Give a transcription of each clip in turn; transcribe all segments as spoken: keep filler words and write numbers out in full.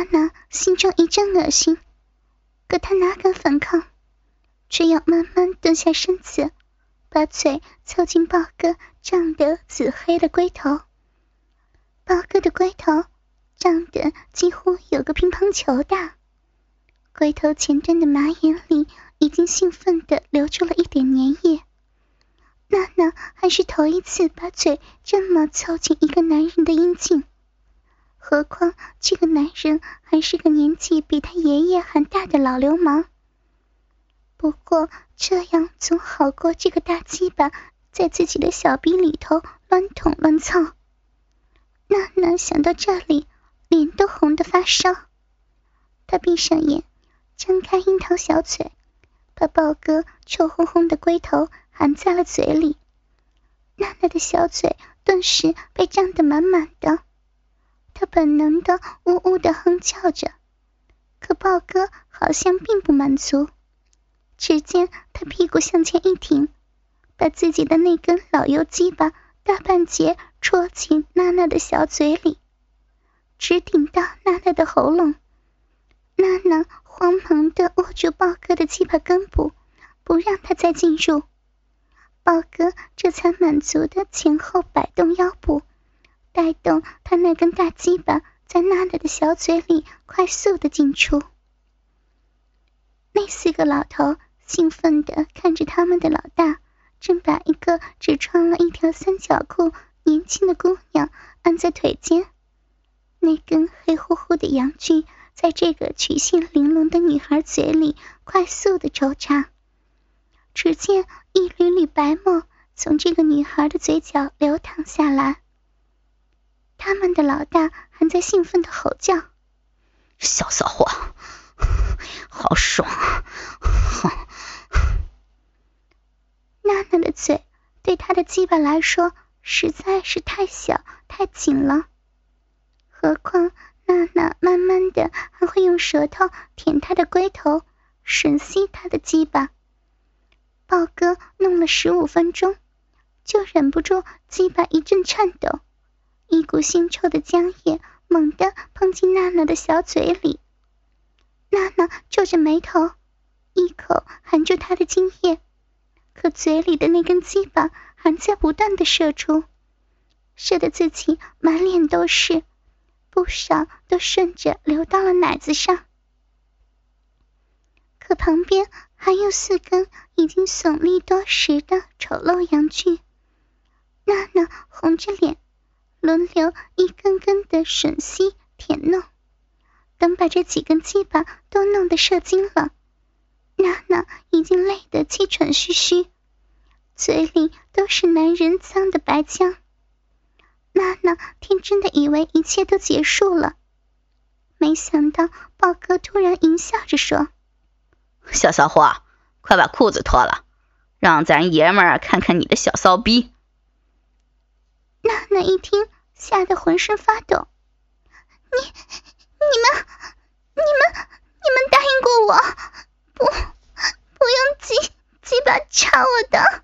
娜心中一阵恶心，可她哪敢反抗，只有慢慢蹲下身子，把嘴凑近豹哥胀得紫黑的龟头。豹哥的龟头胀得几乎有个乒乓球大，龟头前端的马眼里已经兴奋地流出了一点粘液。娜娜还是头一次把嘴这么凑近一个男人的阴茎，何况这个男人还是个年纪比他爷爷还大的老流氓。不过这样总好过这个大鸡巴在自己的小逼里头乱捅乱操。娜娜想到这里，脸都红得发烧。她闭上眼，张开樱桃小嘴，把豹哥臭烘烘的龟头含在了嘴里。娜娜的小嘴顿时被张得满满的，她本能的呜呜地哼叫着。可豹哥好像并不满足，只见他屁股向前一挺，把自己的那根老油鸡巴大半截戳进娜娜的小嘴里，直顶到娜娜的喉咙。娜娜慌忙地握住豹哥的鸡巴根部，不让他再进入。豹哥这才满足地前后摆动腰部，带动他那根大鸡巴在娜娜的小嘴里快速地进出。那四个老头兴奋地看着他们的老大正把一个只穿了一条三角裤年轻的姑娘按在腿间，那根黑乎乎的阳具在这个曲线玲珑的女孩嘴里快速地抽插。只见一缕缕白沫从这个女孩的嘴角流淌下来。他们的老大还在兴奋地吼叫： 小骚货，好爽，好。 娜娜的嘴对她的鸡巴来说实在是太小太紧了，何况娜娜慢慢的还会用舌头舔她的龟头，吮吸她的鸡巴。豹哥弄了十五分钟，就忍不住鸡巴一阵颤抖，一股腥臭的浆液猛地碰进娜娜的小嘴里。娜娜皱着眉头，一口含住她的精液，可嘴里的那根鸡巴还在不断地射出，射得自己满脸都是，不少都顺着流到了奶子上。可旁边还有四根已经耸立多时的丑陋阳具，娜娜红着脸，轮流一根根的吮吸舔弄。等把这几根鸡巴都弄得射精了，娜娜已经累得气喘吁吁，嘴里都是男人脏的白浆。娜娜天真的以为一切都结束了，没想到豹哥突然淫笑着说： 小骚货，快把裤子脱了，让咱爷们儿看看你的小骚逼。 娜娜一听吓得浑身发抖，你你们你们你们答应过我不不用鸡鸡巴插我的。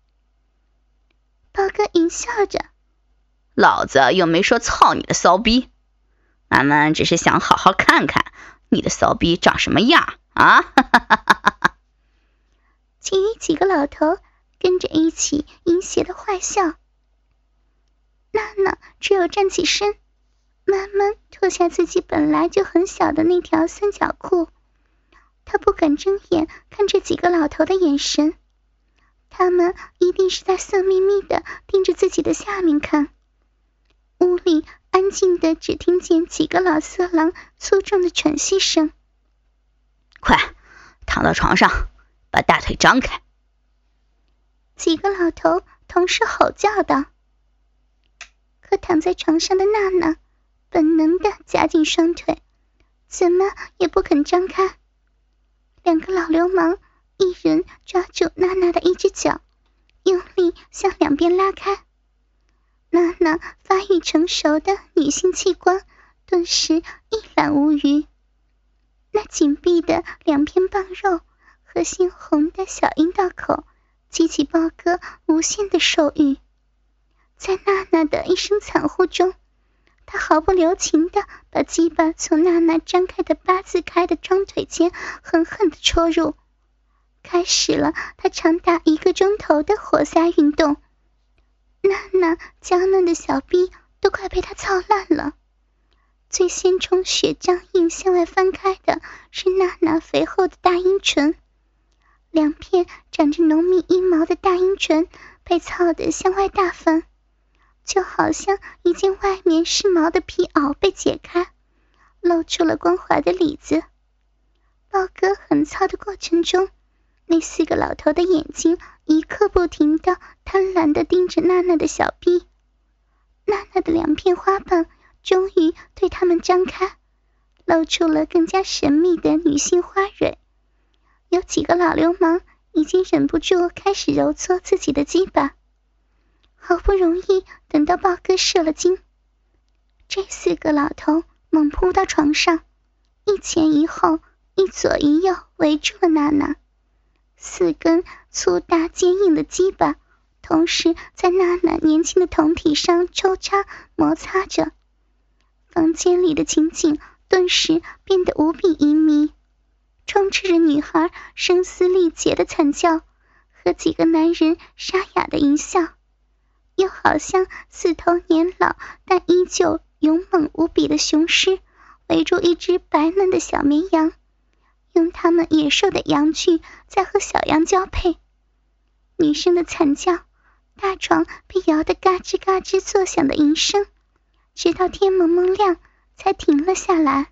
豹哥淫笑着： 老子又没说操你的骚逼，俺们只是想好好看看你的骚逼长什么样啊！ 其余几个老头跟着一起淫邪的坏笑。娜娜只有站起身，慢慢脱下自己本来就很小的那条三角裤。她不敢睁眼看这几个老头的眼神，他们一定是在色眯眯地盯着自己的下面看。屋里安静的只听见几个老色狼粗重的喘息声。 快躺到床上，把大腿张开。 几个老头同时吼叫道。可躺在床上的娜娜本能的夹紧双腿，怎么也不肯张开。两个老流氓一人抓住娜娜的一只脚，用力向两边拉开。娜娜发育成熟的女性器官顿时一览无余，那紧闭的两片棒肉和鲜红的小阴道口激起豹哥无限的兽欲。在娜娜的一声惨呼中， 他毫不留情地把鸡巴从娜娜张开的八字开的双腿间狠狠地戳入，开始了他长达一个钟头的活塞运动。娜娜娇嫩的小臂都快被他操烂了。最先充血僵硬向外翻开的是娜娜肥厚的大阴唇，两片长着浓密阴毛的大阴唇被操得向外大翻，就好像一件外面是毛的皮袄被解开，露出了光滑的里子。豹哥横操的过程中，那四个老头的眼睛一刻不停地贪婪地盯着娜娜的小臂。娜娜的两片花瓣终于对他们张开，露出了更加神秘的女性花蕊。有几个老流氓已经忍不住开始揉搓自己的鸡巴。好不容易等到豹哥射了精，这四个老头猛扑到床上，一前一后，一左一右围住了娜娜。四根粗大坚硬的鸡巴同时在娜娜年轻的胴体上抽插摩擦着，房间里的情景顿时变得无比旖旎，充斥着女孩声嘶力竭的惨叫和几个男人沙哑的淫笑，又好像四头年老但依旧勇猛无比的雄狮围住一只白嫩的小绵羊，用他们野兽的阳具在和小羊交配。女生的惨叫，大床被摇得嘎吱嘎吱作响的淫声，直到天蒙蒙亮才停了下来。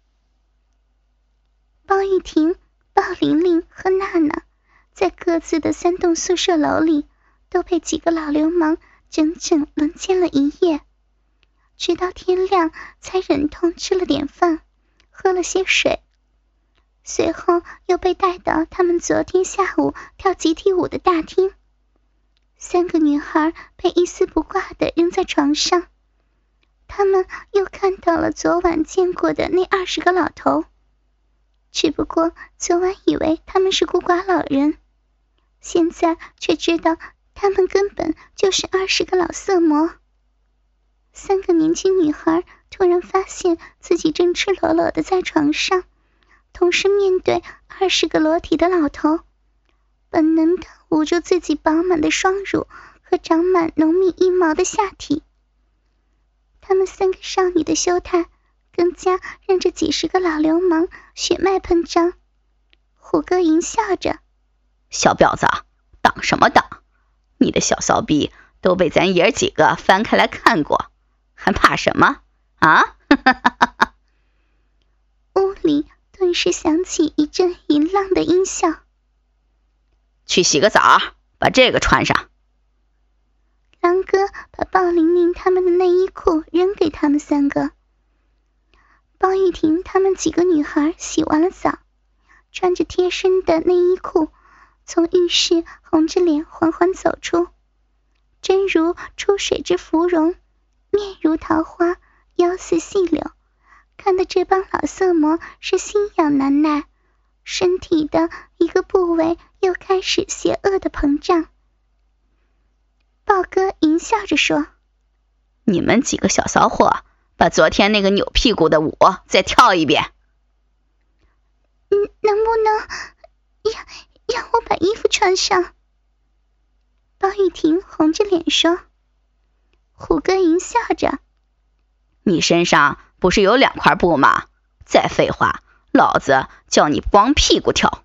包玉婷、鲍玲玲和娜娜在各自的三栋宿舍楼里都被几个老流氓整整轮奸了一夜，直到天亮才忍痛吃了点饭，喝了些水，随后又被带到他们昨天下午跳集体舞的大厅。三个女孩被一丝不挂地扔在床上，他们又看到了昨晚见过的那二十个老头，只不过昨晚以为他们是孤寡老人，现在却知道他们根本就是二十个老色魔。三个年轻女孩突然发现自己正赤裸裸地在床上，同时面对二十个裸体的老头，本能地捂住自己饱满的双乳和长满浓密阴毛的下体。她们三个少女的羞态更加让这几十个老流氓血脉喷张。虎哥淫笑着： 小婊子，挡什么挡？你的小骚逼都被咱爷儿几个翻开来看过，还怕什么啊？ 屋里顿时响起一阵淫浪的音效。 去洗个澡，把这个穿上。 狼哥把鲍玲玲他们的内衣裤扔给他们三个。包玉婷他们几个女孩洗完了澡，穿着贴身的内衣裤从浴室红着脸缓缓走出，真如出水之芙蓉，面如桃花，腰似细柳，看得这帮老色魔是心痒难耐，身体的一个部位又开始邪恶的膨胀。豹哥淫笑着说： 你们几个小骚货，把昨天那个扭屁股的舞再跳一遍。 嗯，能不能让让我把衣服穿上？包玉婷红着脸说。虎哥淫笑着： 你身上不是有两块布吗？再废话，老子叫你光屁股跳。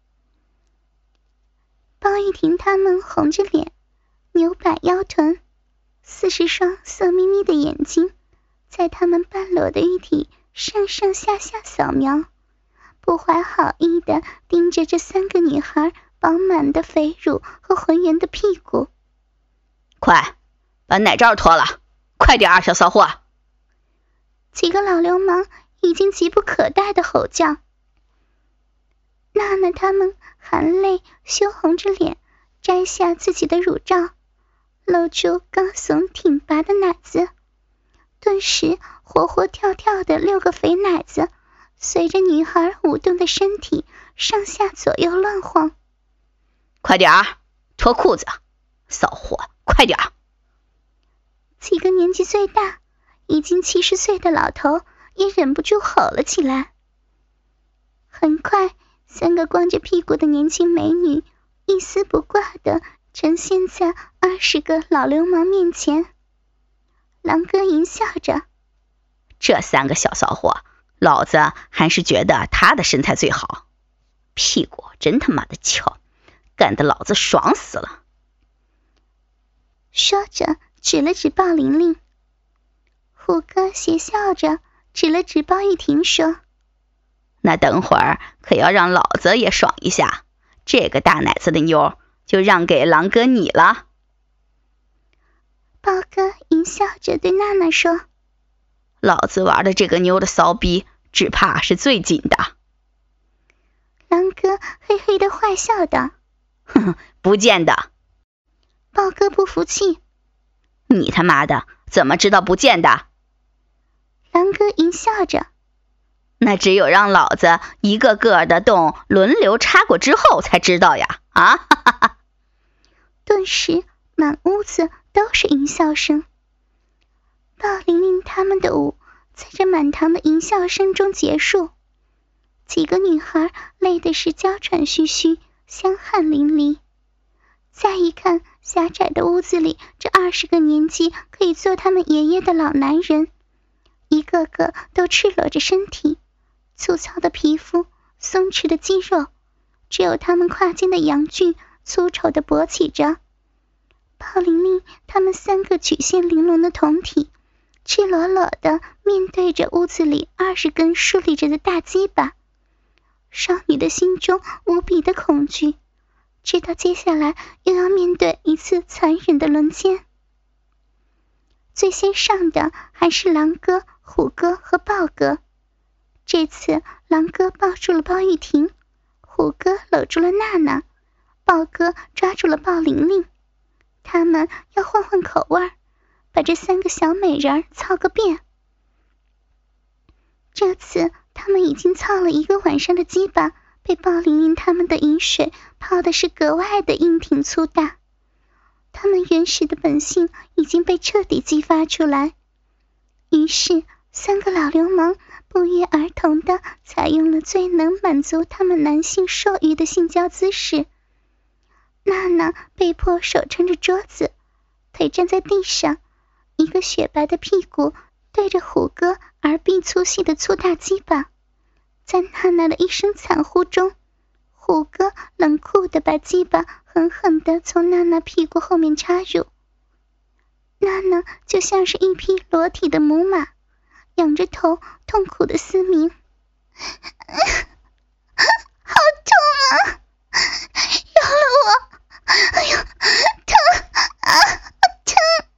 包玉婷他们红着脸，扭摆腰臀，四十双色眯眯的眼睛在他们半裸的玉体上上下下扫描，不怀好意地盯着这三个女孩饱满的肥乳和浑圆的屁股。 快把奶罩脱了，快点啊，小骚货！ 几个老流氓已经急不可待地吼叫。娜娜他们含泪羞红着脸，摘下自己的乳罩，露出高耸挺拔的奶子，顿时活活跳跳的六个肥奶子随着女孩舞动的身体上下左右乱晃。 快点儿脱裤子，骚货，快点儿！ 几个年纪最大已经七十岁的老头也忍不住吼了起来。很快，三个光着屁股的年轻美女一丝不挂地呈现在二十个老流氓面前。狼哥淫笑着： 这三个小骚货，老子还是觉得他的身材最好，屁股真他妈的翘，干得老子爽死了。 说着指了指鲍玲玲。虎哥邪笑着指了指鲍玉婷说： 那等会儿可要让老子也爽一下，这个大奶子的妞就让给狼哥你了。 豹哥淫笑着对娜娜说： 老子玩的这个妞的骚逼只怕是最紧的。 狼哥嘿嘿的坏笑道： 哼哼，不见得。 豹哥不服气： 你他妈的怎么知道不见的？ 狼哥淫笑着： 那只有让老子一个个的洞轮流插过之后才知道呀！啊哈哈哈！ 顿时满屋子都是淫笑声。鲍玲玲他们的舞在这满堂的淫笑声中结束，几个女孩累的是娇喘吁吁，香汗淋漓。再一看狭窄的屋子里，这二十个年纪可以做他们爷爷的老男人，一个个都赤裸着身体，粗糙的皮肤，松弛的肌肉，只有他们胯间的阳具粗丑地勃起着。鲍玲玲他们三个曲线玲珑的胴体，赤裸裸地面对着屋子里二十根竖立着的大鸡巴。少女的心中无比的恐惧，知道接下来又要面对一次残忍的轮奸。最先上的还是狼哥、虎哥和豹哥。这次狼哥抱住了包玉婷，虎哥搂住了娜娜，豹哥抓住了鲍玲玲。他们要换换口味，把这三个小美人操个遍。这次他们已经操了一个晚上的鸡巴，被鲍玲玲他们的饮水泡的是格外的硬挺粗大。他们原始的本性已经被彻底激发出来，于是三个老流氓不约而同地采用了最能满足他们男性兽欲的性交姿势。娜娜被迫手撑着桌子，腿站在地上，一个雪白的屁股对着虎哥而臂粗细的粗大鸡巴。在娜娜的一声惨呼中，虎哥冷酷地把鸡巴狠狠地从娜娜屁股后面插入。娜娜就像是一匹裸体的母马，仰着头痛苦地嘶鸣：好痛啊，饶了我，哎呦，疼啊，疼！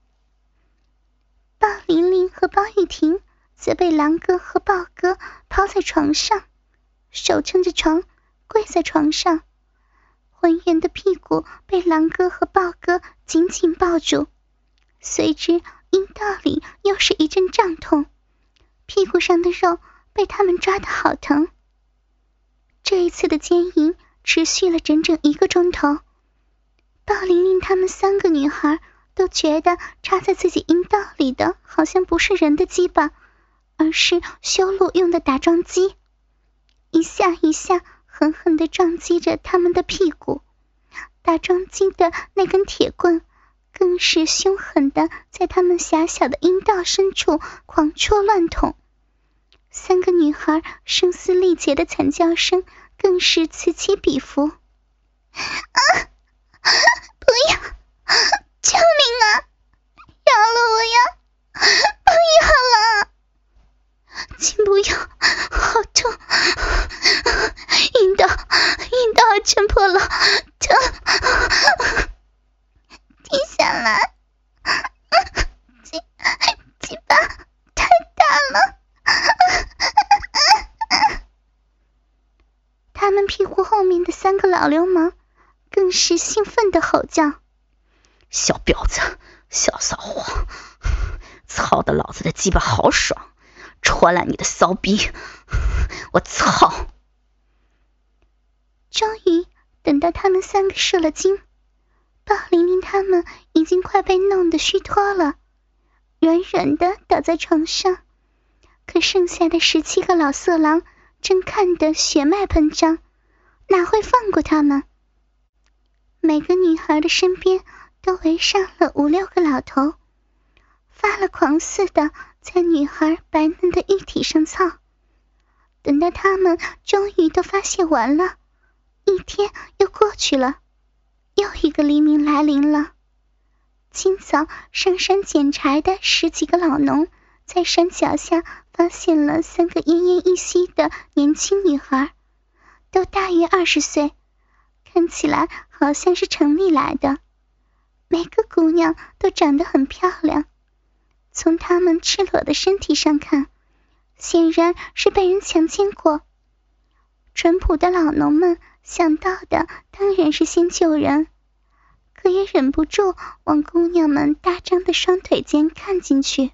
鲍玲玲和包玉婷则被狼哥和豹哥抛在床上，手撑着床跪在床上，浑圆的屁股被狼哥和豹哥紧紧抱住，随之阴道里又是一阵胀痛，屁股上的肉被他们抓得好疼。这一次的奸淫持续了整整一个钟头，鲍玲玲他们三个女孩都觉得插在自己阴道里的好像不是人的鸡巴，而是修路用的打桩机，一下一下狠狠地撞击着他们的屁股，打桩机的那根铁棍更是凶狠地在他们狭小的阴道深处狂戳乱捅。三个女孩声嘶力竭的惨叫声更是此起彼伏。啊！不要！救命啊！饶了我呀！不要了！请不要！好痛！阴道，阴道撑破了，疼！停下来！鸡鸡巴太大了！他们屁股后面的三个老流氓更是兴奋地吼叫： 小婊子，小骚货，操的老子的鸡巴好爽，戳烂你的骚逼，我操！ 终于等到他们三个射了精，鲍玲玲他们已经快被弄得虚脱了， 软软的倒在床上，可剩下的十七个老色狼正看得血脉喷张，哪会放过他们？每个女孩的身边都围上了五六个老头，发了狂似的在女孩白嫩的玉体上操。等到他们终于都发泄完了，一天又过去了，又一个黎明来临了。今早上山捡柴的十几个老农，在山脚下发现了三个奄奄一息的年轻女孩，都大约二十岁，看起来好像是城里来的。每个姑娘都长得很漂亮，从她们赤裸的身体上看，显然是被人强奸过。淳朴的老农们想到的当然是先救人，可也忍不住往姑娘们大张的双腿间看进去。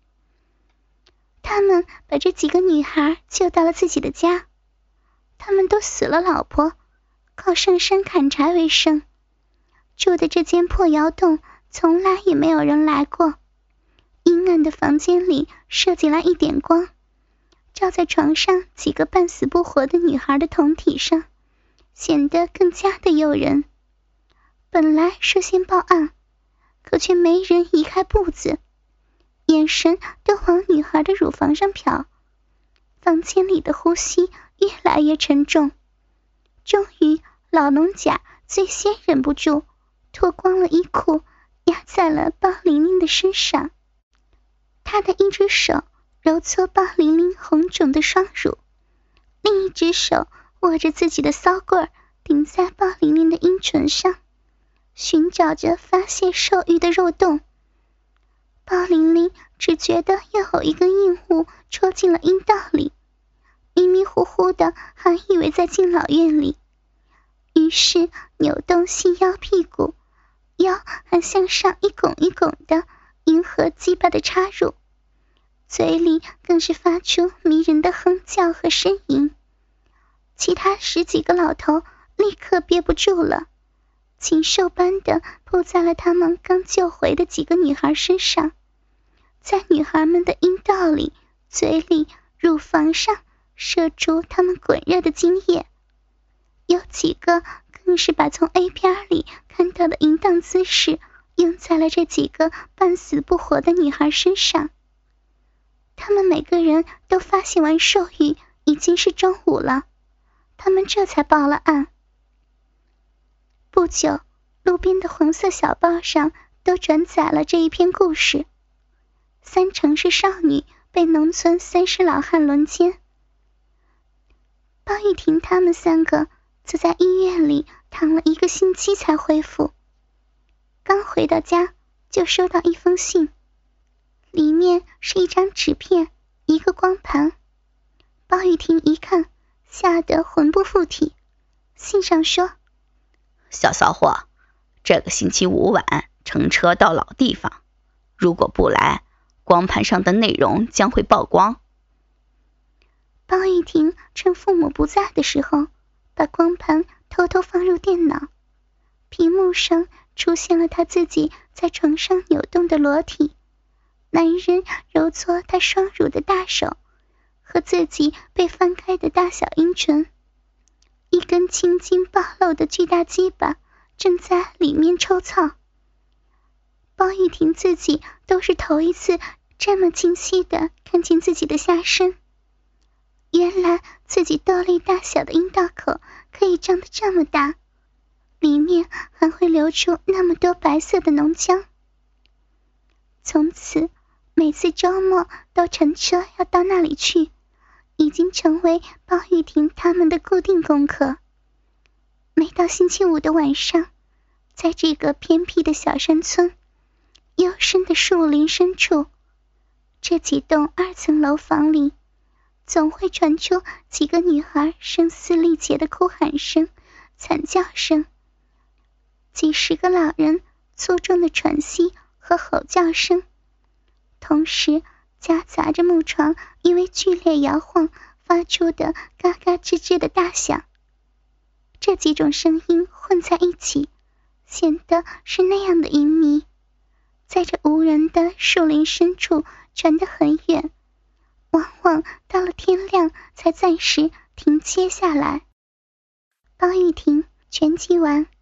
他们把这几个女孩救到了自己的家，他们都死了老婆，靠上山砍柴为生，住的这间破窑洞从来也没有人来过。阴暗的房间里射进来一点光，照在床上几个半死不活的女孩的胴体上，显得更加的诱人。本来说先报案，可却没人移开步子，眼神都往女孩的乳房上瞟。房间里的呼吸越来越沉重，终于老农甲最先忍不住脱光了衣裤，压在了鲍玲玲的身上。他的一只手揉搓鲍玲玲红肿的双乳，另一只手握着自己的骚棍儿顶在鲍玲玲的阴唇上，寻找着发泄兽欲的肉洞。鲍玲玲只觉得又有一根硬物戳进了阴道里，迷迷糊糊的还以为在敬老院里，于是扭动细腰屁股，腰还向上一拱一拱的迎合鸡巴的插入，嘴里更是发出迷人的哼叫和呻吟。其他十几个老头立刻憋不住了，禽兽般的扑在了他们刚救回的几个女孩身上，在女孩们的阴道里、嘴里、乳房上射出他们滚热的精液。有几个更是把从 A 片里看到的淫荡姿势用在了这几个半死不活的女孩身上。他们每个人都发泄完兽欲，已经是中午了，他们这才报了案。不久，路边的黄色小报上都转载了这一篇故事。三城市少女被农村三十老汉轮奸。包玉婷他们三个则在医院里躺了一个星期才恢复。刚回到家就收到一封信，里面是一张纸片，一个光盘。包玉婷一看，吓得魂不附体。信上说： 小骚货，这个星期五晚乘车到老地方，如果不来，光盘上的内容将会曝光。 包玉婷趁父母不在的时候，把光盘偷偷放入电脑，屏幕上出现了他自己在床上扭动的裸体，男人揉搓他双乳的大手和自己被翻开的大小阴唇，一根青筋暴露的巨大鸡巴正在里面抽操。包玉婷自己都是头一次这么清晰地看见自己的下身，原来自己豆粒大小的阴道口可以张得这么大，里面还会流出那么多白色的浓浆。从此每次周末都乘车要到那里去，已经成为包玉婷他们的固定功课。每到星期五的晚上，在这个偏僻的小山村幽深的树林深处，这几栋二层楼房里总会传出几个女孩声嘶力竭的哭喊声、惨叫声，几十个老人粗重的喘息和吼叫声，同时夹杂着木床因为剧烈摇晃发出的嘎嘎吱吱的大响。这几种声音混在一起，显得是那样的淫靡。 在这无人的树林深处传得很远，往往到了天亮才暂时停歇下来。包玉婷拳击完